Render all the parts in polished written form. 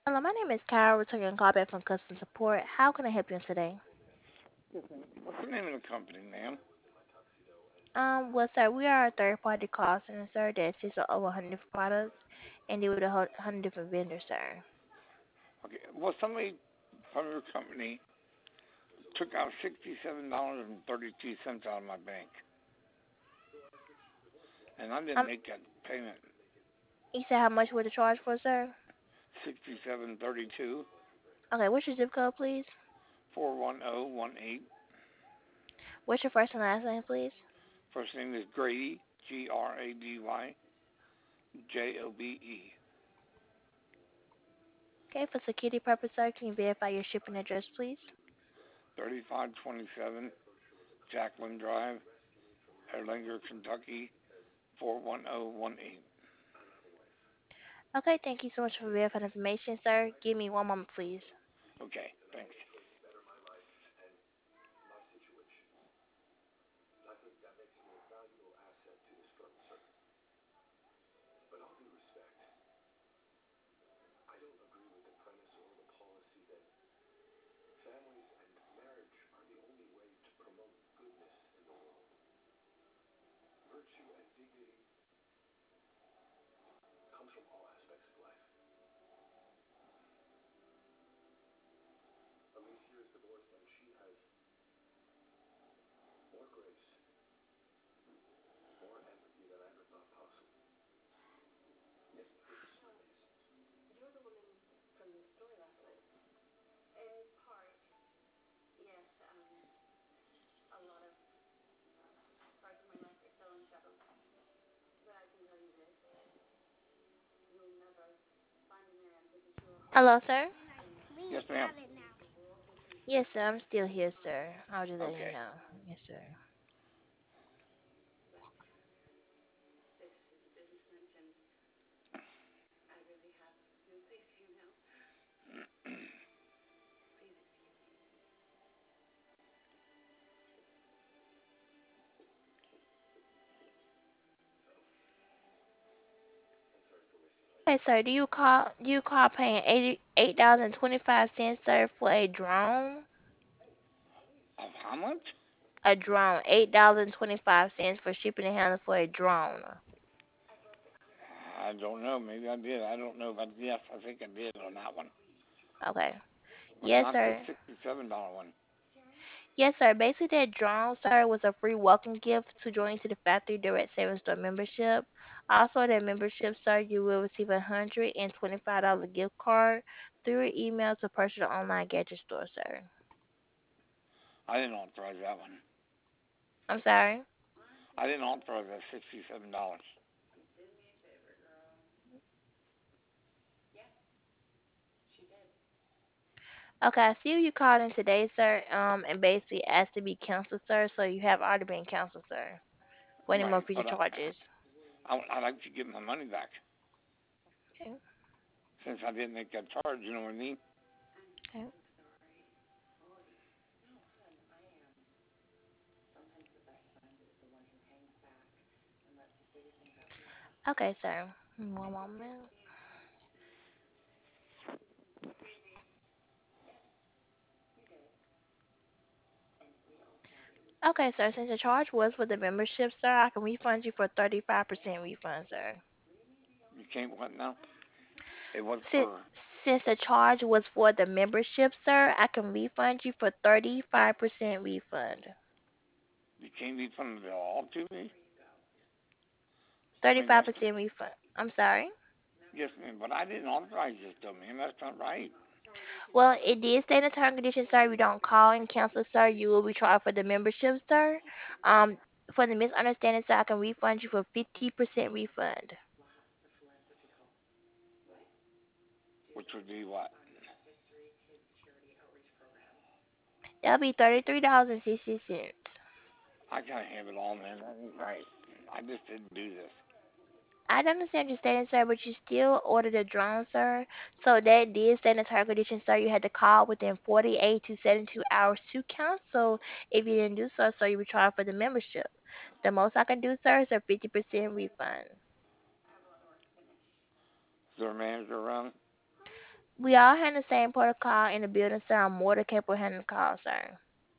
Hello, my name is Kyle, returning a call back from customer support. How can I help you today? What's the name of the company, ma'am? Well, sir, we are a third-party call center, sir, that assists with over 100 different products and deal with 100 different vendors, sir. Okay. Well, somebody from your company took out $67.32 out of my bank, and I didn't Um, make that payment. you said how much would the charge for, sir? 6732 Okay, what's your zip code, please? 41018. What's your first and last name, please? First name is Grady, GradyJobe. Okay, for security purpose, sir, can you verify your shipping address, please? 3527 Jacqueline Drive, Erlanger, Kentucky 41018. Okay, thank you so much for verifying information, sir. Give me one moment, please. Okay, thanks. Hello, sir? Yes, ma'am. Yes, sir, I'm still here, sir. I'll just let you Okay. know. Yes, sir. Okay, sir, do you call paying $88.25, sir, for a drone? Of how much? A drone. $8.25 for shipping and handling for a drone. I don't know. Maybe I did. I don't know. But yes, I think I did on that one. Okay. But Yes, not the sir. $67 one. Yes, sir. Basically, that drone, sir, was a free welcome gift to join to the Factory Direct Savings Store membership. Also, that membership, sir, you will receive $125 gift card through your email to purchase the online gadget store, sir. I didn't authorize that one. I'm sorry. I didn't authorize that $67. Okay, I see you called in today, sir, and basically asked to be canceled, sir. So you have already been canceled, sir, for any more Right. future But charges. I'd like to get my money back Okay, since I didn't make that charge. You know what I mean? okay, okay, sir. One moment. Okay, sir. Since the charge was for the membership, sir, I can refund you for 35% refund, sir. You can't what now? It was Since for. since the charge was for the membership, sir, I can refund you for 35% refund. You can't refund it all to me. I mean Thirty-five that's percent refund. I'm sorry. yes, ma'am. But I didn't authorize this, though, man. That's not right. Well, it did stay in the term and conditions, sir. You don't call and cancel, sir. You will be charged for the membership, sir. Um, for the misunderstanding, sir, I can refund you for 50% refund. Which would be what? That'll be $33.60. I gotta have it all, man. That ain't right. I just didn't do this. I don't understand your statement, sir, but you still ordered a drone, sir. So that did stay in the term and conditions, sir. You had to call within 48 to 72 hours to cancel. If you didn't do so, sir, you were charged for the membership. The most I can do, sir, is a 50% refund. Is there a manager around? We all have the same protocol in the building, sir. I'm more than capable of handling the call, sir.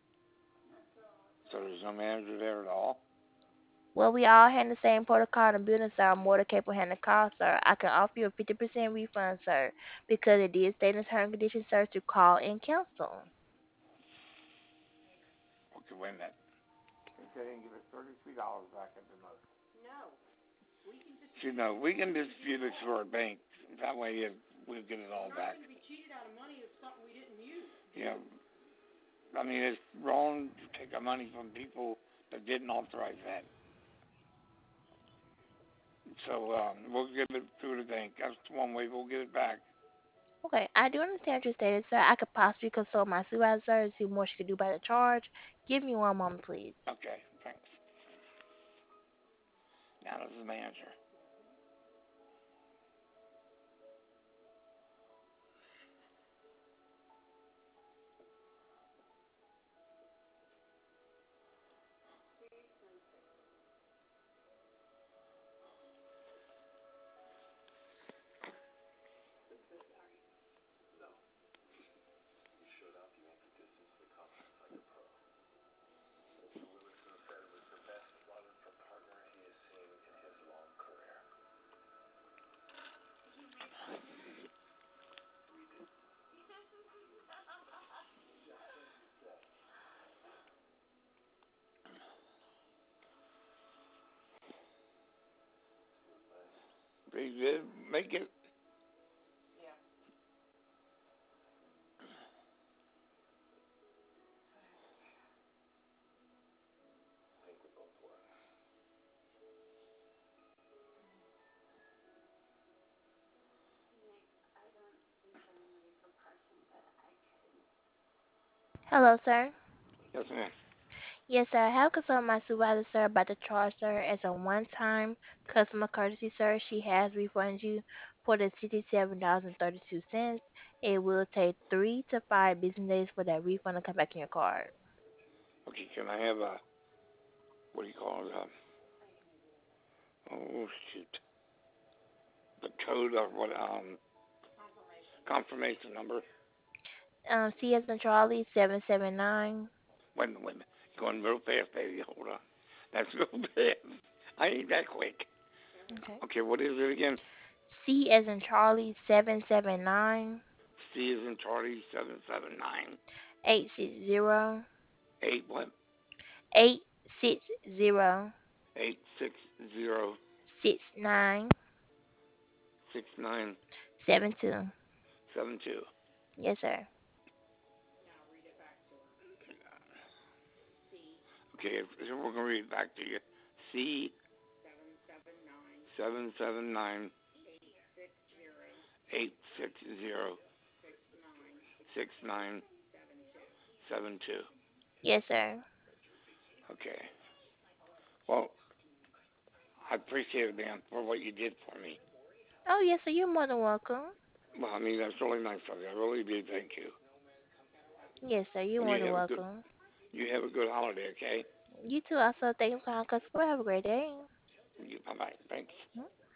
So there's no manager there at all? Well, we all have the same protocol in the building, sir. I'm more than capable of handling the call, sir. I can offer you a 50% refund, sir, because it did state in the terms and conditions, sir, to call and cancel. Okay, wait a minute. They said they can give us $33 back at the most. See, no, we can dispute it to our bank. That way we'll get it all back. Yeah, I mean, it's wrong to take our money from people that didn't authorize that. So we'll get it through the bank. That's one way we'll get it back. Okay, I do understand what you're stating, sir. I could possibly consult my supervisor and see what she could do about the charge. Give me one moment, please. Okay, thanks. Now this is the manager. They did make it. Hello, sir. Yes, ma'am. Yes, sir. I have consulted my supervisor, sir, about the charge, sir, as a one-time customer courtesy, sir. She has refunded you for the $67.32. It will take 3 to 5 business days for that refund to come back in your card. Okay, can I have a, what do you call it? Oh, shoot. The code or what, confirmation number. C as in Charlie, 779. Wait a minute, wait a minute. Going real fast, baby. Hold on. That's real fast. I ain't that quick. Okay. Okay, what is it again? C as in Charlie, 779 C is in Charlie, 779. 860 8 what? 860 860 6972. 6972. 72. Yes, sir. Okay, so we're going to read it back to you. C 779 860 6972. Yes, sir. Okay. Well, I appreciate it, man, for what you did for me. Oh, yes, sir. You're more than welcome. Well, I mean, that's really nice of you. I really do thank you. Yes, sir. You're And more than welcome. you have a good holiday, okay? You too. Also, thank you for calling customer. Have a great day. Bye bye. Thanks.